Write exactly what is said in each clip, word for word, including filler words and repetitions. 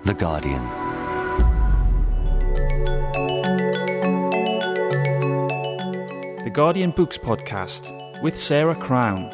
The Guardian. The Guardian Books Podcast with Sarah Crown.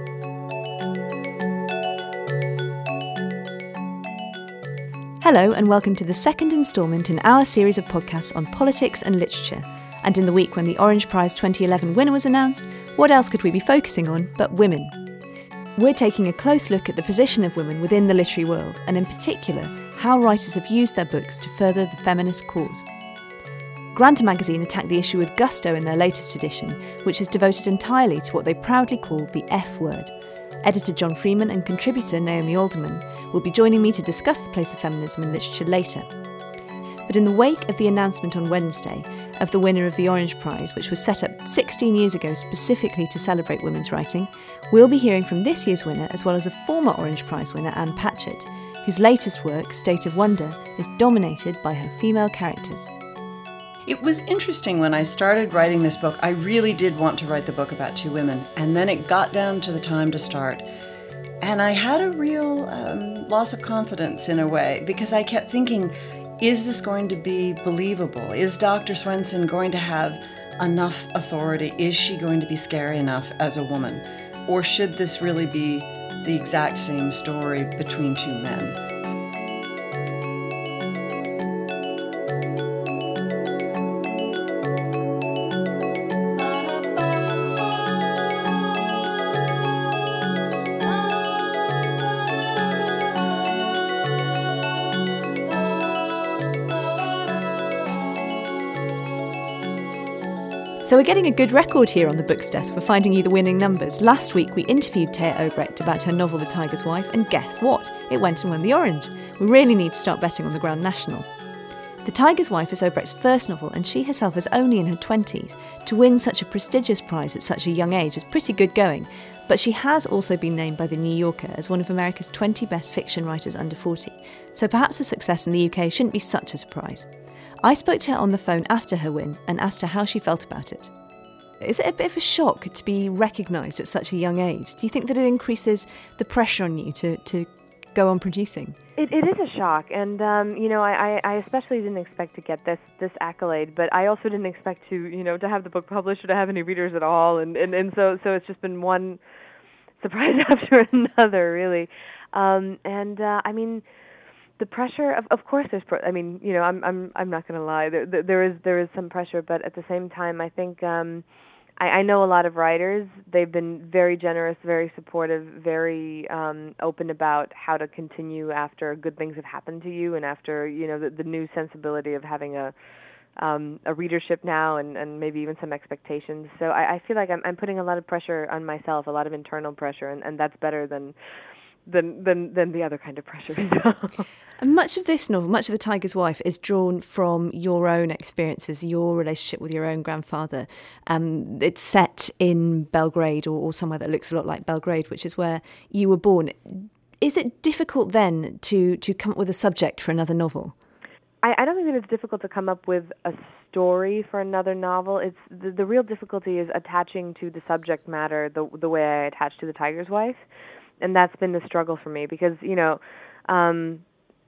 Hello and welcome to the second instalment in our series of podcasts on politics and literature. And in the week when the Orange Prize twenty eleven winner was announced, what else could we be focusing on but women? We're taking a close look at the position of women within the literary world, and in particular, how writers have used their books to further the feminist cause. Granta magazine attacked the issue with gusto in their latest edition, which is devoted entirely to what they proudly call the F word. Editor John Freeman and contributor Naomi Alderman will be joining me to discuss the place of feminism in literature later. But in the wake of the announcement on Wednesday of the winner of the Orange Prize, which was set up sixteen years ago specifically to celebrate women's writing, we'll be hearing from this year's winner as well as a former Orange Prize winner, Ann Patchett, whose latest work, State of Wonder, is dominated by her female characters. It was interesting when I started writing this book. I really did want to write the book about two women, and then it got down to the time to start. And I had a real um, loss of confidence in a way, because I kept thinking, is this going to be believable? Is Doctor Swenson going to have enough authority? Is she going to be scary enough as a woman? Or should this really be the exact same story between two men? So we're getting a good record here on the Books Desk for finding you the winning numbers. Last week we interviewed Thea Obrecht about her novel The Tiger's Wife, and guess what? It went and won the Orange. We really need to start betting on the Grand National. The Tiger's Wife is Obrecht's first novel, and she herself is only in her twenties. To win such a prestigious prize at such a young age is pretty good going, but she has also been named by The New Yorker as one of America's twenty best fiction writers under forty, so perhaps a success in the U K shouldn't be such a surprise. I spoke to her on the phone after her win and asked her how she felt about it. Is it a bit of a shock to be recognised at such a young age? Do you think that it increases the pressure on you to, to go on producing? It, it is a shock, and um, you know, I, I especially didn't expect to get this this accolade, but I also didn't expect to, you know, to have the book published or to have any readers at all, and, and, and so so it's just been one surprise after another, really, um, and uh, I mean. The pressure, of, of course, there's. Pro- I mean, you know, I'm, I'm, I'm not going to lie. There, there, there is, there is some pressure, but at the same time, I think um, I, I know a lot of writers. They've been very generous, very supportive, very um, open about how to continue after good things have happened to you, and after, you know, the, the new sensibility of having a um, a readership now, and, and maybe even some expectations. So I, I feel like I'm, I'm putting a lot of pressure on myself, a lot of internal pressure, and, and that's better than. Than, than than the other kind of pressure. And much of this novel, much of The Tiger's Wife, is drawn from your own experiences, your relationship with your own grandfather. Um, it's set in Belgrade, or, or somewhere that looks a lot like Belgrade, which is where you were born. Is it difficult then to, to come up with a subject for another novel? I, I don't think that it's difficult to come up with a story for another novel. It's the, the real difficulty is attaching to the subject matter the the way I attach to The Tiger's Wife. And that's been the struggle for me, because, you know, um,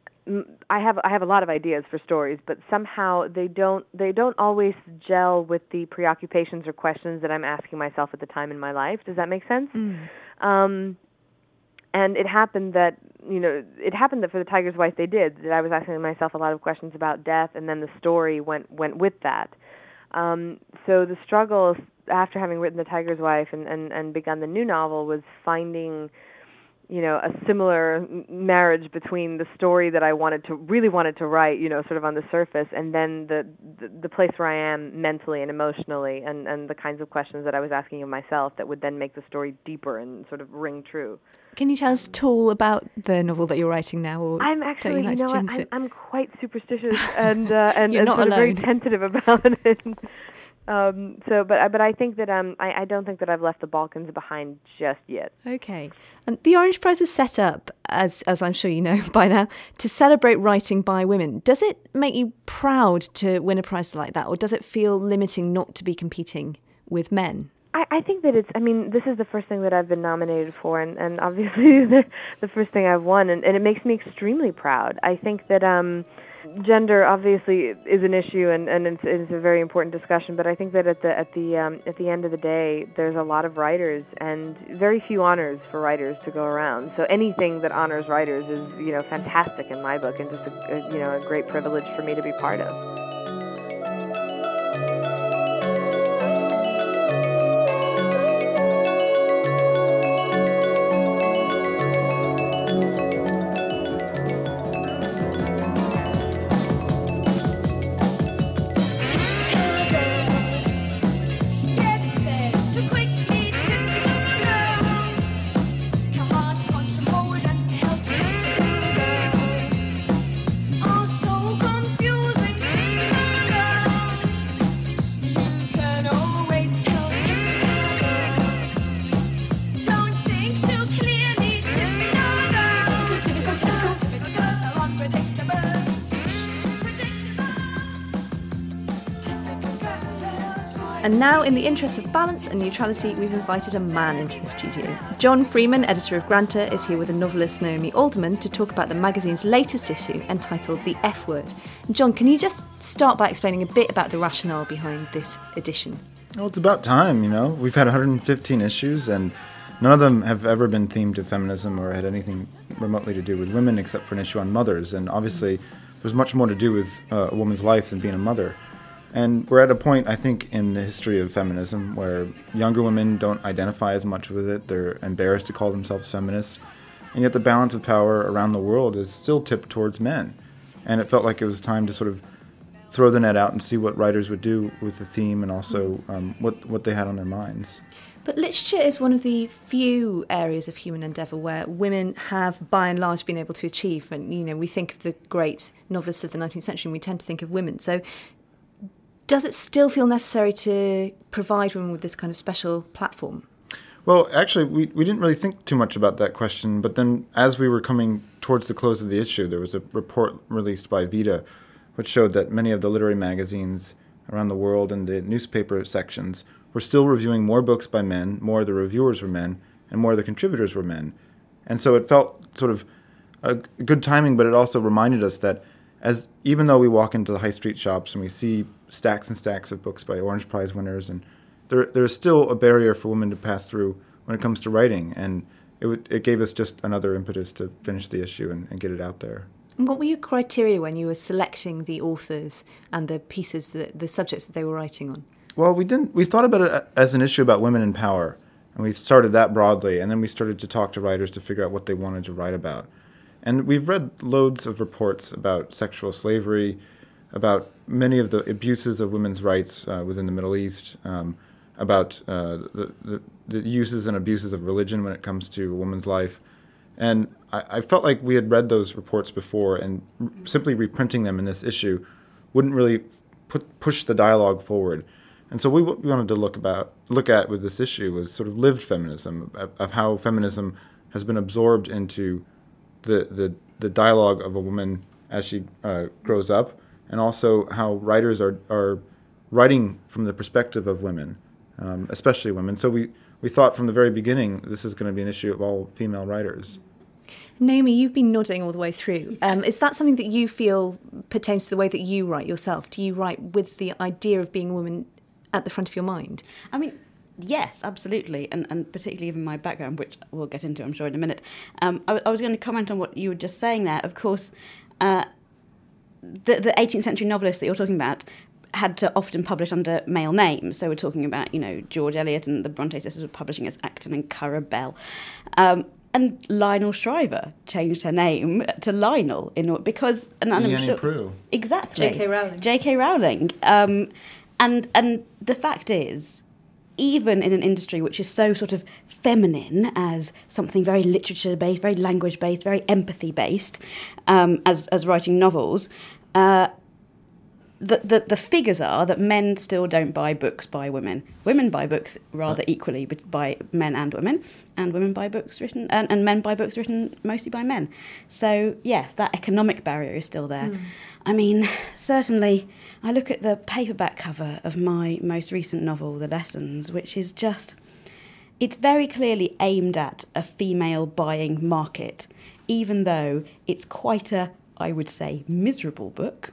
I have I have a lot of ideas for stories, but somehow they don't they don't always gel with the preoccupations or questions that I'm asking myself at the time in my life. Does that make sense? Mm. Um, and it happened that, you know, it happened that for The Tiger's Wife they did, that I was asking myself a lot of questions about death, and then the story went went with that. Um, so the struggle after having written The Tiger's Wife and, and, and begun the new novel was finding, you know, a similar marriage between the story that I wanted to, really wanted to write, you know, sort of on the surface, and then the the, the place where I am mentally and emotionally, and, and the kinds of questions that I was asking of myself that would then make the story deeper and sort of ring true. Can you tell us at all about the novel that you're writing now? Or I'm actually, you, like know, what, I'm, I'm quite superstitious and uh, and, you're and not sort of very alone. tentative about it. Um, so, but but I think that um, I, I don't think that I've left the Balkans behind just yet. Okay, and the Orange Prize was set up, as as I'm sure you know by now, to celebrate writing by women. Does it make you proud to win a prize like that, or does it feel limiting not to be competing with men? I, I think that it's, I mean, this is the first thing that I've been nominated for, and, and obviously the, the first thing I've won, and, and it makes me extremely proud. I think that um, gender obviously is an issue, and, and it's, it's a very important discussion, but I think that at the at the um, at the end of the day, there's a lot of writers, and very few honors for writers to go around. So anything that honors writers is, you know, fantastic in my book, and just a, a you know a great privilege for me to be part of. And now, in the interest of balance and neutrality, we've invited a man into the studio. John Freeman, editor of Granta, is here with the novelist Naomi Alderman to talk about the magazine's latest issue, entitled The F Word. And John, can you just start by explaining a bit about the rationale behind this edition? Well, it's about time, you know. We've had one hundred fifteen issues, and none of them have ever been themed to feminism or had anything remotely to do with women, except for an issue on mothers. And obviously, there's much more to do with uh, a woman's life than being a mother. And we're at a point, I think, in the history of feminism where younger women don't identify as much with it. They're embarrassed to call themselves feminists. And yet the balance of power around the world is still tipped towards men. And it felt like it was time to sort of throw the net out and see what writers would do with the theme, and also um, what, what they had on their minds. But literature is one of the few areas of human endeavour where women have, by and large, been able to achieve. And, you know, we think of the great novelists of the nineteenth century, and we tend to think of women. So does it still feel necessary to provide women with this kind of special platform? Well, actually, we, we didn't really think too much about that question, but then as we were coming towards the close of the issue, there was a report released by Vita which showed that many of the literary magazines around the world and the newspaper sections were still reviewing more books by men, more of the reviewers were men, and more of the contributors were men. And so it felt sort of a good timing, but it also reminded us that as even though we walk into the high street shops and we see stacks and stacks of books by Orange Prize winners, and there there's still a barrier for women to pass through when it comes to writing, and it w- it gave us just another impetus to finish the issue and, and get it out there. And what were your criteria when you were selecting the authors and the pieces, the, the subjects that they were writing on? Well, we didn't. We thought about it as an issue about women in power, and we started that broadly, and then we started to talk to writers to figure out what they wanted to write about. And we've read loads of reports about sexual slavery, about many of the abuses of women's rights uh, within the Middle East, um, about uh, the, the, the uses and abuses of religion when it comes to a woman's life. And I, I felt like we had read those reports before, and r- simply reprinting them in this issue wouldn't really put, push the dialogue forward. And so we, what we wanted to look about, look at with this issue was sort of lived feminism, of, of how feminism has been absorbed into the, the, the dialogue of a woman as she uh, grows up, and also how writers are, are writing from the perspective of women, um, especially women. So we, we thought from the very beginning this is going to be an issue of all female writers. Naomi, you've been nodding all the way through. Um, is that something that you feel pertains to the way that you write yourself? Do you write with the idea of being a woman at the front of your mind? I mean, yes, absolutely, and, and particularly even my background, which we'll get into, I'm sure, in a minute. Um, I, I was going to comment on what you were just saying there. Of course, uh, the, the eighteenth century novelists that you're talking about had to often publish under male names. So we're talking about, you know, George Eliot and the Bronte sisters were publishing as Acton and Currer Bell. Um, and Lionel Shriver changed her name to Lionel in because... And, and Annie sure, Proulx. Exactly. J K Rowling. J K Rowling. Um, and and the fact is, even in an industry which is so sort of feminine as something very literature-based, very language-based, very empathy-based, um, as, as writing novels, uh, the, the the figures are that men still don't buy books by women. Women buy books rather equally by men and women, and women buy books written, and, and men buy books written mostly by men. So, yes, that economic barrier is still there. Mm. I mean, certainly I look at the paperback cover of my most recent novel, The Lessons, which is just, it's very clearly aimed at a female buying market, even though it's quite a, I would say, miserable book.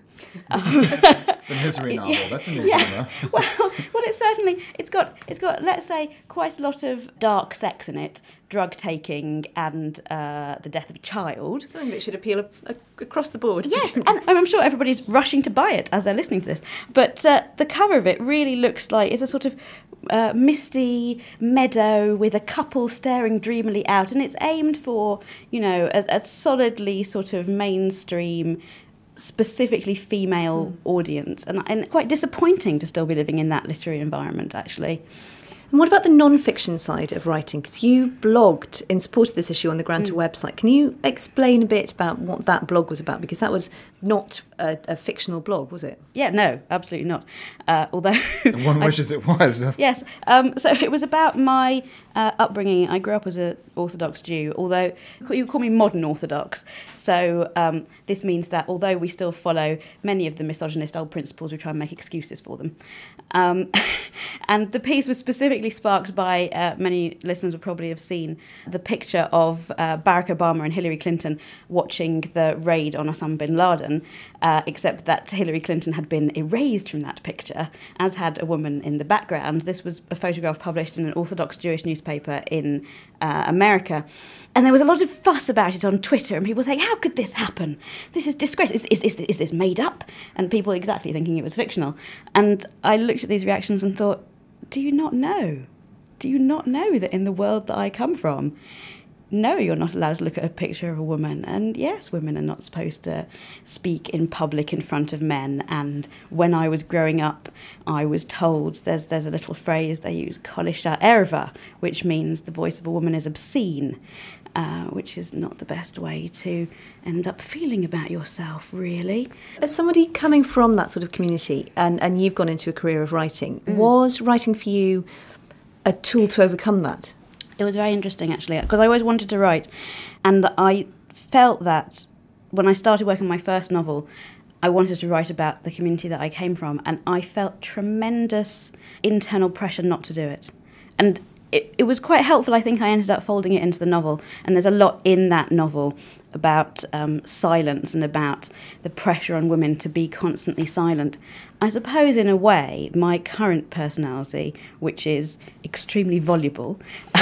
The misery novel, that's a new yeah. genre. well, well, it's certainly, it's got, it's got, let's say, quite a lot of dark sex in it, drug taking and uh, the death of a child. Something that should appeal a, a, across the board. Yes, and I'm sure everybody's rushing to buy it as they're listening to this. But uh, the cover of it really looks like it's a sort of uh, misty meadow with a couple staring dreamily out, and it's aimed for, you know, a, a solidly sort of mainstream, specifically female mm. audience, and, and quite disappointing to still be living in that literary environment, actually. And what about the non-fiction side of writing? Because you blogged in support of this issue on the Granta mm. website. Can you explain a bit about what that blog was about? Because that was not a, a fictional blog, was it? Yeah, no, absolutely not. Uh, although one wishes it was. Yes. Um, so it was about my uh, upbringing. I grew up as an Orthodox Jew, although you call me modern Orthodox. So um, this means that although we still follow many of the misogynist old principles, we try and make excuses for them. Um, and the piece was specifically sparked by, uh, many listeners will probably have seen, the picture of uh, Barack Obama and Hillary Clinton watching the raid on Osama bin Laden, uh, except that Hillary Clinton had been erased from that picture, as had a woman in the background. This was a photograph published in an Orthodox Jewish newspaper in uh, America. And there was a lot of fuss about it on Twitter, and people saying, how could this happen? This is disgrace. Is, is, is, is this made up? And people exactly thinking it was fictional. And I looked at these reactions and thought, do you not know? Do you not know that in the world that I come from, no, you're not allowed to look at a picture of a woman. And yes, women are not supposed to speak in public in front of men. And when I was growing up, I was told, there's there's a little phrase they use, kol isha erva, which means the voice of a woman is obscene, uh, which is not the best way to end up feeling about yourself, really. As somebody coming from that sort of community, and, and you've gone into a career of writing, mm. was writing for you a tool to overcome that? It was very interesting, actually, because I always wanted to write. And I felt that when I started working on my first novel, I wanted to write about the community that I came from. And I felt tremendous internal pressure not to do it. And it, it was quite helpful. I think I ended up folding it into the novel. And there's a lot in that novel about um, silence and about the pressure on women to be constantly silent. I suppose, in a way, my current personality, which is extremely voluble,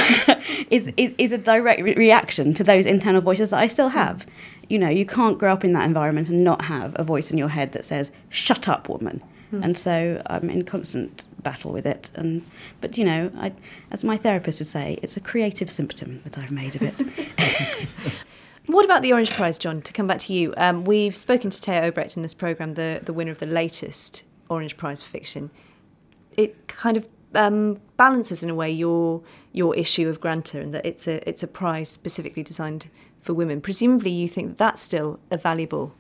is, is is a direct re- reaction to those internal voices that I still have. You know, you can't grow up in that environment and not have a voice in your head that says, shut up, woman. Mm. And so I'm in constant battle with it. And But, you know, I, as my therapist would say, it's a creative symptom that I've made of it. What about the Orange Prize, John? To come back to you, um, we've spoken to Thea Obrecht in this programme, the, the winner of the latest Orange Prize for fiction. It kind of um, balances, in a way, your your issue of Granta, and that it's a it's a prize specifically designed for women. Presumably, you think that that's still a valuable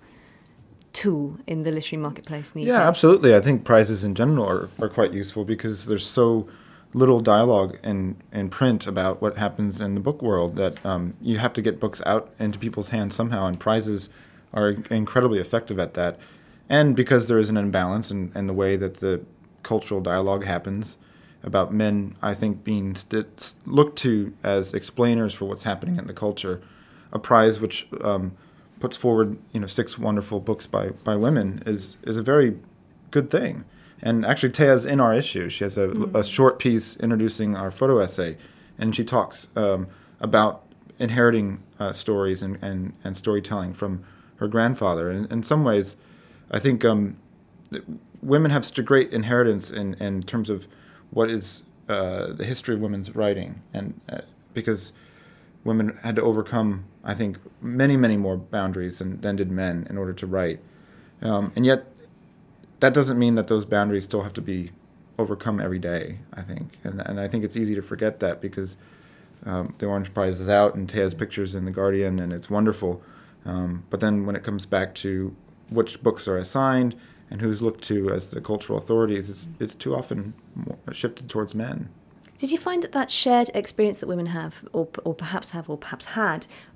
tool in the literary marketplace in the U K. Yeah, absolutely. I think prizes in general are, are quite useful because there's so little dialogue in, in print about what happens in the book world that um, you have to get books out into people's hands somehow, and prizes are incredibly effective at that. And because there is an imbalance in, in the way that the cultural dialogue happens about men, I think, being st- looked to as explainers for what's happening in the culture, a prize which um, puts forward, you know, six wonderful books by, by women is is a very good thing. And actually, Thea's in our issue. She has a, mm. a short piece introducing our photo essay, and she talks um, about inheriting uh, stories and, and, and storytelling from her grandfather. And in some ways, I think um, women have such a great inheritance in, in terms of what is uh, the history of women's writing, and uh, because women had to overcome, I think, many, many more boundaries than, than did men in order to write. Um, and yet, that doesn't mean that those boundaries still have to be overcome every day, I think. And and I think it's easy to forget that because um, the Orange Prize is out and Thea's picture's in The Guardian, and it's wonderful. Um, but then when it comes back to which books are assigned and who's looked to as the cultural authorities, it's, it's too often more shifted towards men. Did you find that that shared experience that women have, or or perhaps have, or perhaps had,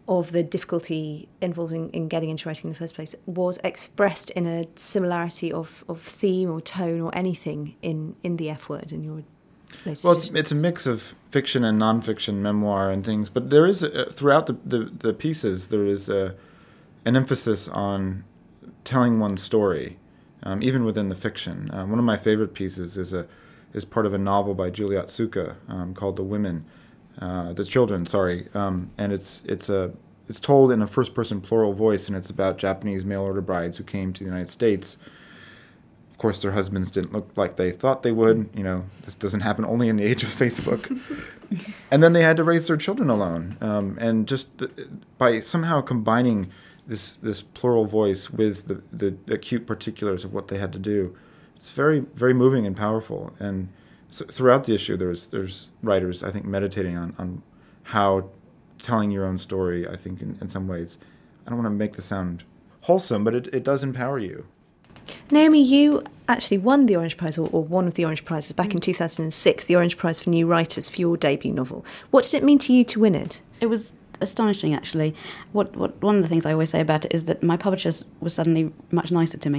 of the difficulty involved in, in getting into writing in the first place was expressed in a similarity of, of theme or tone or anything in, in The F Word in your latest Well, it's, edition? it's a mix of fiction and nonfiction, memoir and things, but there is, a, throughout the, the, the pieces, there is a, an emphasis on telling one story, um, even within the fiction. Um, one of my favorite pieces is a is part of a novel by Julie Otsuka um, called The Women, uh, The Children, sorry, um, and it's it's a it's told in a first-person plural voice, and it's about Japanese mail-order brides who came to the United States. Of course, their husbands didn't look like they thought they would. You know, this doesn't happen only in the age of Facebook. And then they had to raise their children alone, um, and just by somehow combining this this plural voice with the, the acute particulars of what they had to do, it's very, very moving and powerful. And so throughout the issue, there's there's writers, I think, meditating on, on how telling your own story, I think, in, in some ways, I don't want to make this sound wholesome, but it, it does empower you. Naomi, you actually won the Orange Prize, or, or one of the Orange Prizes, back in two thousand six, the Orange Prize for New Writers for your debut novel. What did it mean to you to win it? It was astonishing, actually. What, what one of the things I always say about it is that my publishers were suddenly much nicer to me,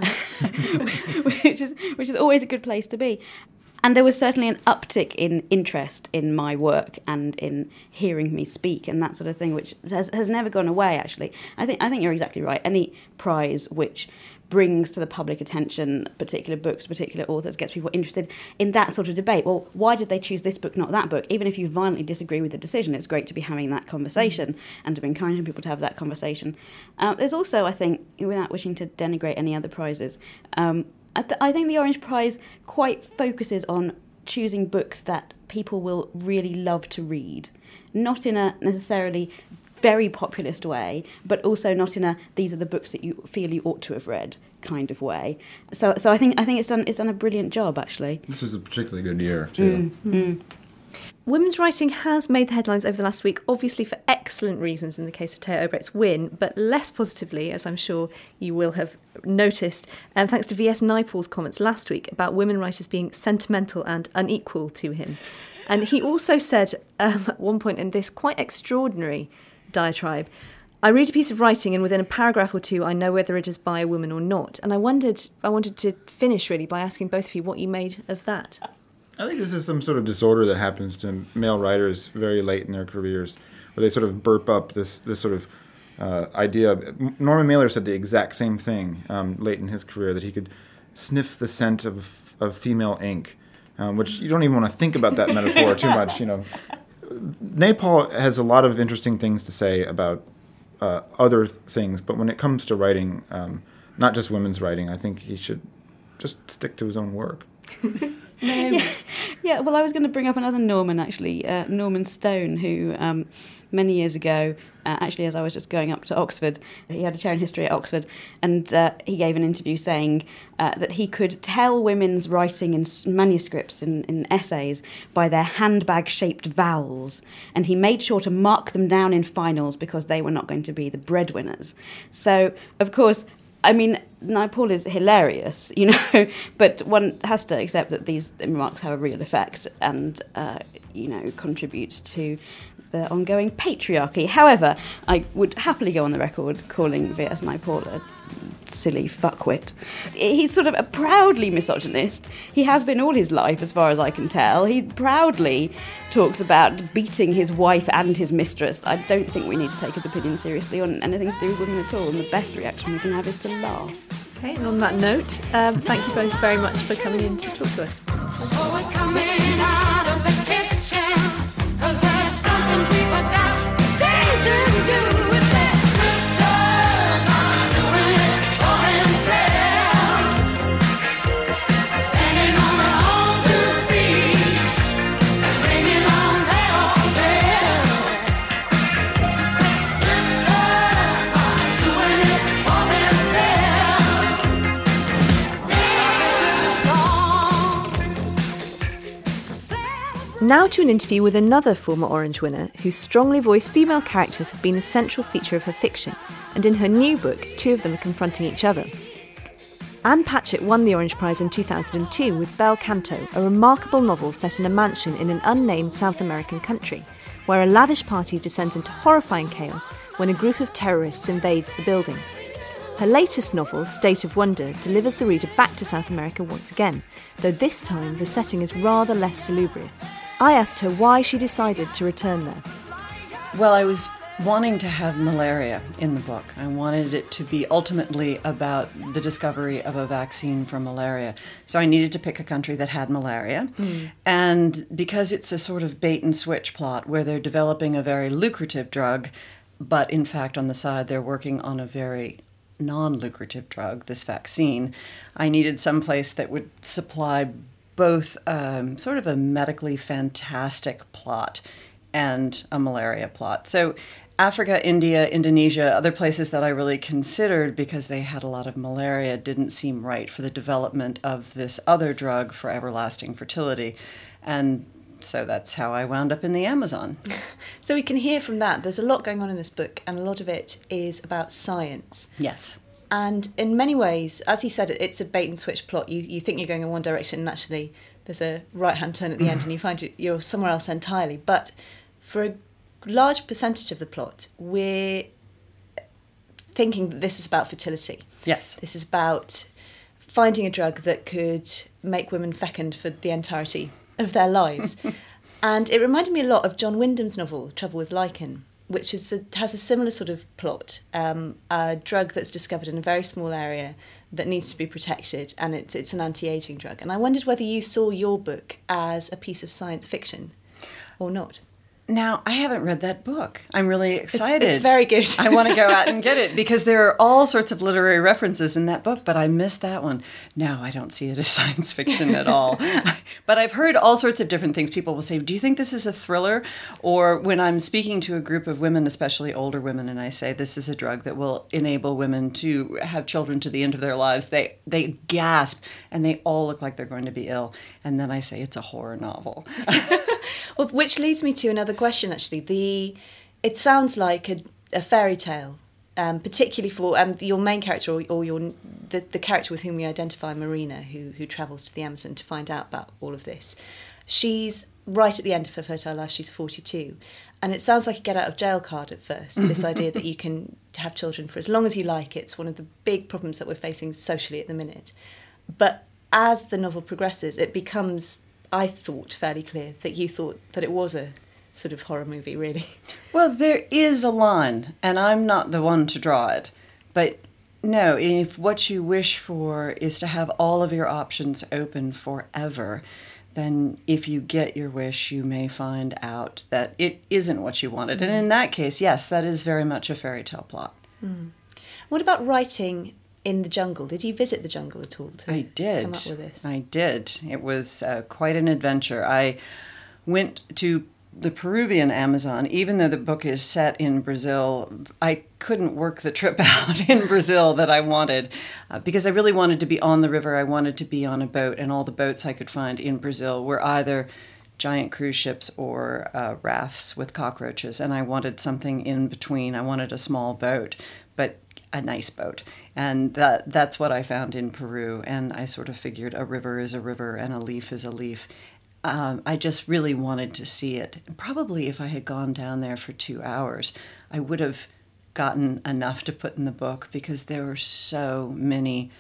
which is which is always a good place to be. And there was certainly an uptick in interest in my work and in hearing me speak and that sort of thing, which has, has never gone away, actually. I think I think you're exactly right. Any prize which brings to the public attention particular books, particular authors, gets people interested in that sort of debate. Well, why did they choose this book, not that book? Even if you violently disagree with the decision, it's great to be having that conversation and to be encouraging people to have that conversation. Uh, there's also, I think, without wishing to denigrate any other prizes, um, I, th- I think the Orange Prize quite focuses on choosing books that people will really love to read, not in a necessarily very populist way, but also not in a these are the books that you feel you ought to have read kind of way. So, so I think I think it's done it's done a brilliant job, actually. This was a particularly good year too. Mm, mm. Women's writing has made the headlines over the last week, obviously for excellent reasons in the case of Taya Obrecht's win, but less positively, as I'm sure you will have noticed, um, thanks to V S Naipaul's comments last week about women writers being sentimental and unequal to him. And he also said um, at one point in this quite extraordinary diatribe, I read a piece of writing and within a paragraph or two I know whether it is by a woman or not. And I wondered, I wanted to finish really by asking both of you what you made of that. I think this is some sort of disorder that happens to male writers very late in their careers, where they sort of burp up this this sort of uh, idea. Norman Mailer said the exact same thing um, late in his career, that he could sniff the scent of of female ink, um, which you don't even want to think about that metaphor too much, you know. Naipaul has a lot of interesting things to say about uh, other th- things, but when it comes to writing, um, not just women's writing, I think he should just stick to his own work. yeah, yeah, well, I was going to bring up another Norman, actually, uh, Norman Stone, who um, many years ago, uh, actually, as I was just going up to Oxford, he had a chair in history at Oxford, and uh, he gave an interview saying uh, that he could tell women's writing in manuscripts and in, in essays by their handbag-shaped vowels, and he made sure to mark them down in finals because they were not going to be the breadwinners. So, of course, I mean, Naipaul is hilarious, you know, but one has to accept that these remarks have a real effect and, uh, you know, contribute to the ongoing patriarchy. However, I would happily go on the record calling V S Naipaul a silly fuckwit. He's sort of a proudly misogynist. He has been all his life, as far as I can tell. He proudly talks about beating his wife and his mistress. I don't think we need to take his opinion seriously on anything to do with women at all, and the best reaction we can have is to laugh. Okay, and on that note, um, thank you both very much for coming in to talk to us. So we're coming out of the kitchen, 'cause there's something we forgot to say to you. It's that sisters are doing it for themselves, standing on their own two feet and ringing on their own bell. Sisters are doing it for themselves. This is a song. Now to an interview with another former Orange winner whose strongly voiced female characters have been a central feature of her fiction, and in her new book, two of them are confronting each other. Anne Patchett won the Orange Prize in two thousand two with Bel Canto, a remarkable novel set in a mansion in an unnamed South American country, where a lavish party descends into horrifying chaos when a group of terrorists invades the building. Her latest novel, State of Wonder, delivers the reader back to South America once again, though this time the setting is rather less salubrious. I asked her why she decided to return there. Well, I was wanting to have malaria in the book. I wanted it to be ultimately about the discovery of a vaccine for malaria. So I needed to pick a country that had malaria. Mm. And because it's a sort of bait and switch plot where they're developing a very lucrative drug, but in fact on the side they're working on a very non-lucrative drug, this vaccine, I needed some place that would supply both um, sort of a medically fantastic plot and a malaria plot. So Africa, India, Indonesia, other places that I really considered because they had a lot of malaria didn't seem right for the development of this other drug for everlasting fertility. And so that's how I wound up in the Amazon. So we can hear from that, there's a lot going on in this book, and a lot of it is about science. Yes. And in many ways, as you said, it's a bait and switch plot. You you think you're going in one direction, and actually there's a right-hand turn at the end, and you find you- you're somewhere else entirely. But for a large percentage of the plot, we're thinking that this is about fertility. Yes. This is about finding a drug that could make women fecund for the entirety of their lives. And it reminded me a lot of John Wyndham's novel, Trouble with Lichen, which is a, has a similar sort of plot. Um, a drug that's discovered in a very small area that needs to be protected, and it's, it's an anti-aging drug. And I wondered whether you saw your book as a piece of science fiction or not. Now, I haven't read that book. I'm really excited. It's, it's very good. I want to go out and get it because there are all sorts of literary references in that book, but I missed that one. No, I don't see it as science fiction at all. But I've heard all sorts of different things. People will say, do you think this is a thriller? Or when I'm speaking to a group of women, especially older women, and I say this is a drug that will enable women to have children to the end of their lives, they, they gasp and they all look like they're going to be ill. And then I say it's a horror novel. Well, which leads me to another question, actually. The It sounds like a, a fairy tale, um, particularly for um, your main character or, or your the, the character with whom we identify, Marina, who, who travels to the Amazon to find out about all of this. She's right at the end of her fertile life. She's forty-two. And it sounds like a get-out-of-jail card at first, this idea that you can have children for as long as you like. It's one of the big problems that we're facing socially at the minute. But as the novel progresses, it becomes, I thought, fairly clear that you thought that it was a sort of horror movie, really. Well, there is a line, and I'm not the one to draw it. But no, if what you wish for is to have all of your options open forever, then if you get your wish, you may find out that it isn't what you wanted. Mm. And in that case, yes, that is very much a fairy tale plot. Mm. What about writing in the jungle? Did you visit the jungle at all to I did. come up with this? I did. It was uh, quite an adventure. I went to the Peruvian Amazon. Even though the book is set in Brazil, I couldn't work the trip out in Brazil that I wanted uh, because I really wanted to be on the river. I wanted to be on a boat, and all the boats I could find in Brazil were either giant cruise ships or uh, rafts with cockroaches, and I wanted something in between. I wanted a small boat, but a nice boat. And that that's what I found in Peru, and I sort of figured a river is a river and a leaf is a leaf. Um, I just really wanted to see it. Probably if I had gone down there for two hours, I would have gotten enough to put in the book because there were so many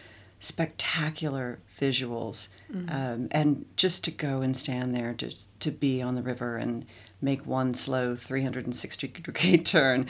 spectacular visuals. Mm-hmm. Um, and just to go and stand there, to, to be on the river and make one slow three hundred sixty degree turn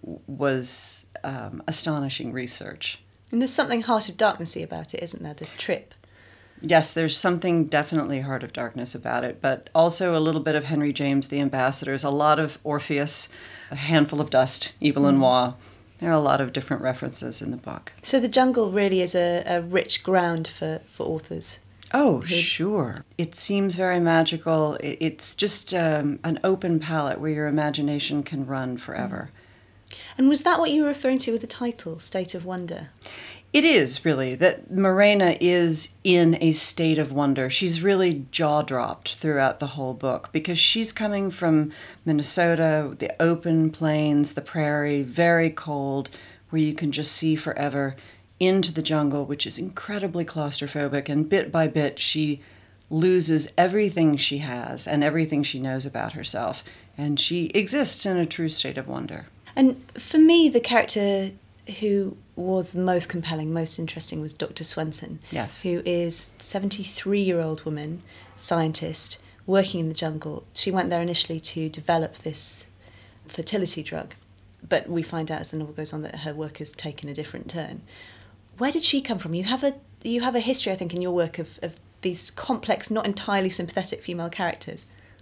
was um, astonishing research. And there's something Heart of Darknessy about it, isn't there, this trip? Yes, there's something definitely Heart of Darkness about it, but also a little bit of Henry James, The Ambassadors, a lot of Orpheus, A Handful of Dust, Evil mm. and Moi. There are a lot of different references in the book. So the jungle really is a, a rich ground for, for authors. Oh, sure. It seems very magical. It's just um, an open palette where your imagination can run forever. And was that what you were referring to with the title, State of Wonder? It is, really, that Morena is in a state of wonder. She's really jaw-dropped throughout the whole book because she's coming from Minnesota, the open plains, the prairie, very cold, where you can just see forever, into the jungle, which is incredibly claustrophobic, and bit by bit she loses everything she has and everything she knows about herself, and she exists in a true state of wonder. And for me, the character who was the most compelling, most interesting was Doctor Swenson. Yes. Who is a seventy-three-year-old woman, scientist, working in the jungle. She went there initially to develop this fertility drug, but we find out as the novel goes on that her work has taken a different turn. Where did she come from? You have a you have a history, I think, in your work of, of these complex, not entirely sympathetic female characters.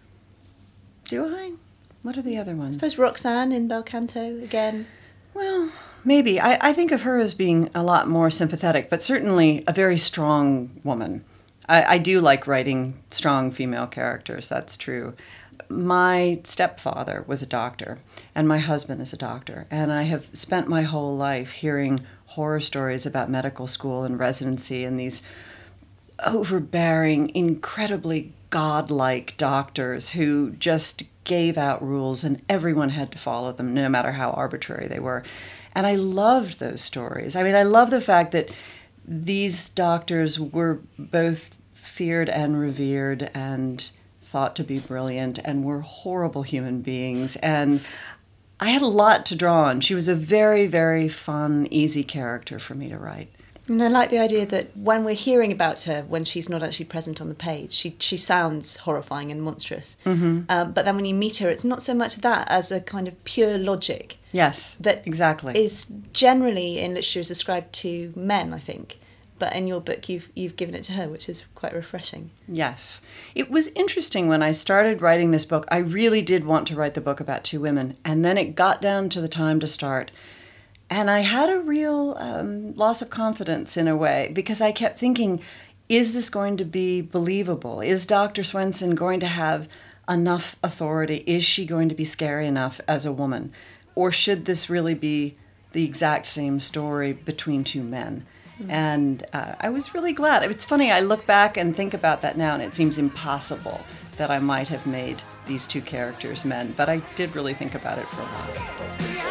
Do I? What are the other ones? I suppose Roxanne in Bel Canto, again. Well, maybe. I, I think of her as being a lot more sympathetic, but certainly a very strong woman. I, I do like writing strong female characters, that's true. My stepfather was a doctor, and my husband is a doctor, and I have spent my whole life hearing horror stories about medical school and residency and these overbearing, incredibly godlike doctors who just gave out rules and everyone had to follow them, no matter how arbitrary they were. And I loved those stories. I mean, I love the fact that these doctors were both feared and revered and thought to be brilliant and were horrible human beings. And I had a lot to draw on. She was a very, very fun, easy character for me to write. And I like the idea that when we're hearing about her, when she's not actually present on the page, she she sounds horrifying and monstrous. Mm-hmm. Um, but then when you meet her, it's not so much that as a kind of pure logic. Yes, that exactly. is generally in literature is ascribed to men, I think. But in your book, you've you've given it to her, which is quite refreshing. Yes. It was interesting when I started writing this book. I really did want to write the book about two women. And then it got down to the time to start. And I had a real um, loss of confidence in a way, because I kept thinking, is this going to be believable? Is Doctor Swenson going to have enough authority? Is she going to be scary enough as a woman? Or should this really be the exact same story between two men? Mm-hmm. And uh, I was really glad. It's funny, I look back and think about that now, and it seems impossible that I might have made these two characters men. But I did really think about it for a while.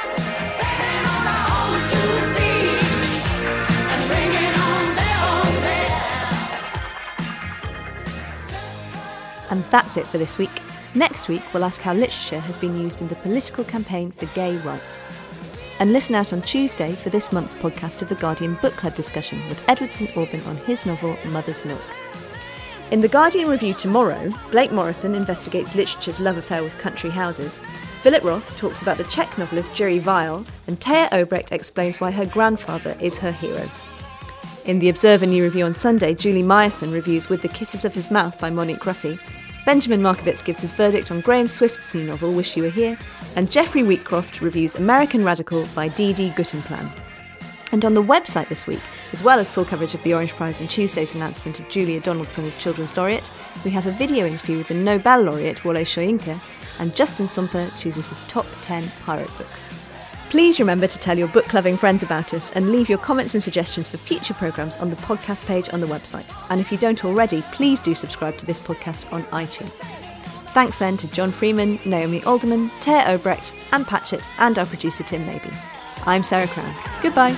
And that's it for this week. Next week, we'll ask how literature has been used in the political campaign for gay rights. And listen out on Tuesday for this month's podcast of The Guardian Book Club discussion with Edward St Aubin on his novel Mother's Milk. In The Guardian review tomorrow, Blake Morrison investigates literature's love affair with country houses, Philip Roth talks about the Czech novelist Jiří Weil, and Taya Obrecht explains why her grandfather is her hero. In The Observer New Review on Sunday, Julie Meyerson reviews With the Kisses of His Mouth by Monique Ruffy, Benjamin Markovits gives his verdict on Graham Swift's new novel Wish You Were Here, and Jeffrey Wheatcroft reviews American Radical by D D Guttenplan. And on the website this week, as well as full coverage of the Orange Prize and Tuesday's announcement of Julia Donaldson as Children's Laureate, we have a video interview with the Nobel laureate Wole Soyinka, and Justin Sumper chooses his top ten pirate books. Please remember to tell your book-loving friends about us and leave your comments and suggestions for future programmes on the podcast page on the website. And if you don't already, please do subscribe to this podcast on iTunes. Thanks then to John Freeman, Naomi Alderman, Taya Obrecht, Anne Patchett and our producer Tim Mabey. I'm Sarah Crown. Goodbye.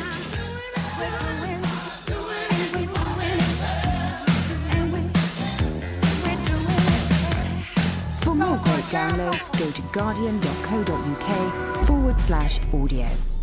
For more great downloads, go to guardian.co.uk forward slash audio.